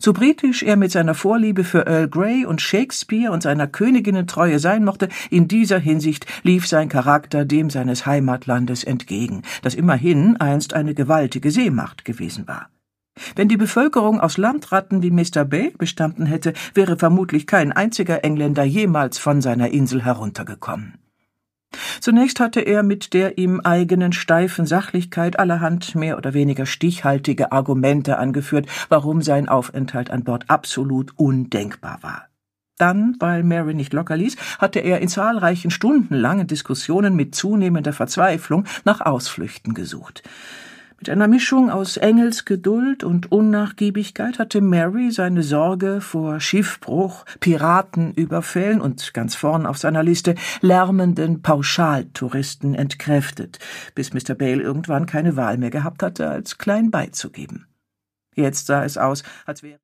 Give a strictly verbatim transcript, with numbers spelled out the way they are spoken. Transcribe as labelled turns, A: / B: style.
A: So britisch er mit seiner Vorliebe für Earl Grey und Shakespeare und seiner Königinnentreue sein mochte, in dieser Hinsicht lief sein Charakter dem seines Heimatlandes entgegen, das immerhin einst eine gewaltige Seemacht gewesen war. Wenn die Bevölkerung aus Landratten wie Mister Bale bestanden hätte, wäre vermutlich kein einziger Engländer jemals von seiner Insel heruntergekommen. Zunächst hatte er mit der ihm eigenen steifen Sachlichkeit allerhand mehr oder weniger stichhaltige Argumente angeführt, warum sein Aufenthalt an Bord absolut undenkbar war. Dann, weil Mary nicht locker ließ, hatte er in zahlreichen stundenlangen Diskussionen mit zunehmender Verzweiflung nach Ausflüchten gesucht. Mit einer Mischung aus Engelsgeduld und Unnachgiebigkeit hatte Mary seine Sorge vor Schiffbruch, Piratenüberfällen und ganz vorn auf seiner Liste lärmenden Pauschaltouristen entkräftet, bis Mister Bale irgendwann keine Wahl mehr gehabt hatte, als klein beizugeben. Jetzt sah es aus, als wäre